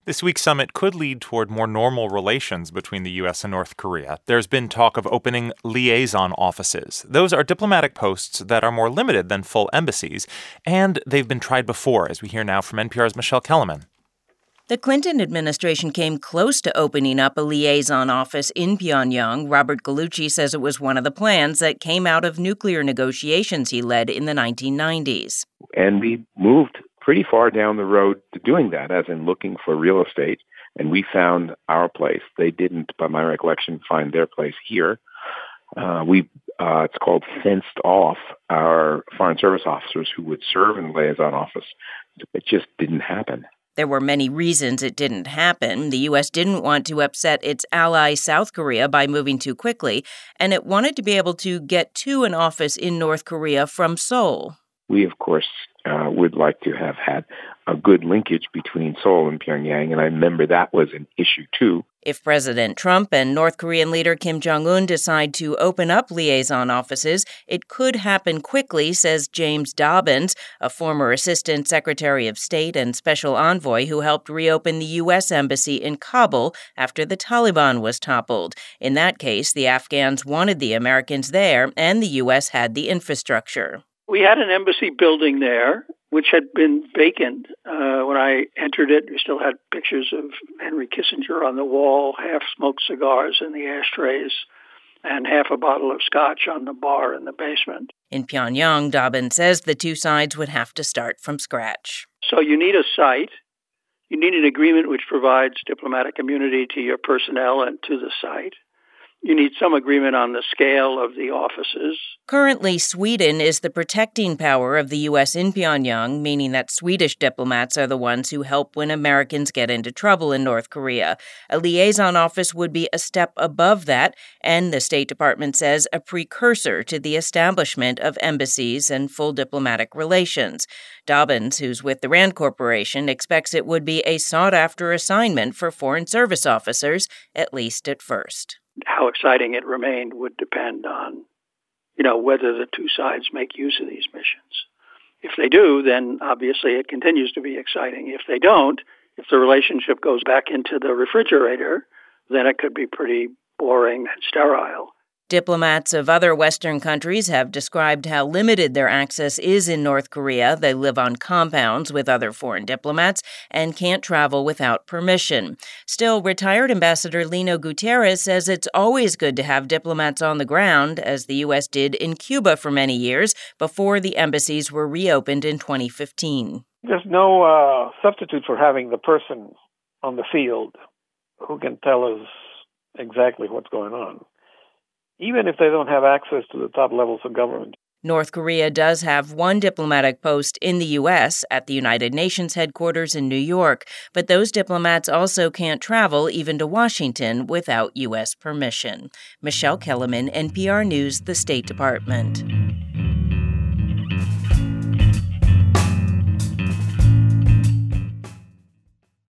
This week's summit could lead toward more normal relations between the U.S. and North Korea. There's been talk of opening liaison offices. Those are diplomatic posts that are more limited than full embassies, and they've been tried before, as we hear now from NPR's Michelle Kellerman. The Clinton administration came close to opening up a liaison office in Pyongyang. Robert Gallucci says it was one of the plans that came out of nuclear negotiations he led in the 1990s. And we moved pretty far down the road to doing that, as in looking for real estate, and we found our place. They didn't, by my recollection, find their place here. It's called fenced off our foreign service officers who would serve in the liaison office. It just didn't happen. There were many reasons it didn't happen. The U.S. didn't want to upset its ally South Korea by moving too quickly, and it wanted to be able to get to an office in North Korea from Seoul. We, of course, would like to have had a good linkage between Seoul and Pyongyang, and I remember that was an issue, too. If President Trump and North Korean leader Kim Jong-un decide to open up liaison offices, it could happen quickly, says James Dobbins, a former Assistant Secretary of State and Special Envoy who helped reopen the U.S. Embassy in Kabul after the Taliban was toppled. In that case, the Afghans wanted the Americans there, and the U.S. had the infrastructure. We had an embassy building there, which had been vacant. When I entered it, we still had pictures of Henry Kissinger on the wall, half-smoked cigars in the ashtrays, and half a bottle of scotch on the bar in the basement. In Pyongyang, Dobbin says the two sides would have to start from scratch. So you need a site. You need an agreement which provides diplomatic immunity to your personnel and to the site. You need some agreement on the scale of the offices. Currently, Sweden is the protecting power of the U.S. in Pyongyang, meaning that Swedish diplomats are the ones who help when Americans get into trouble in North Korea. A liaison office would be a step above that, and the State Department says a precursor to the establishment of embassies and full diplomatic relations. Dobbins, who's with the Rand Corporation, expects it would be a sought-after assignment for foreign service officers, at least at first. How exciting it remained would depend on, whether the two sides make use of these missions. If they do, then obviously it continues to be exciting. If they don't, if the relationship goes back into the refrigerator, then it could be pretty boring and sterile. Diplomats of other Western countries have described how limited their access is in North Korea. They live on compounds with other foreign diplomats and can't travel without permission. Still, retired Ambassador Lino Gutierrez says it's always good to have diplomats on the ground, as the U.S. did in Cuba for many years before the embassies were reopened in 2015. There's no substitute for having the person on the field who can tell us exactly what's going on, even if they don't have access to the top levels of government. North Korea does have one diplomatic post in the U.S. at the United Nations headquarters in New York, but those diplomats also can't travel even to Washington without U.S. permission. Michelle Kellerman, NPR News, the State Department.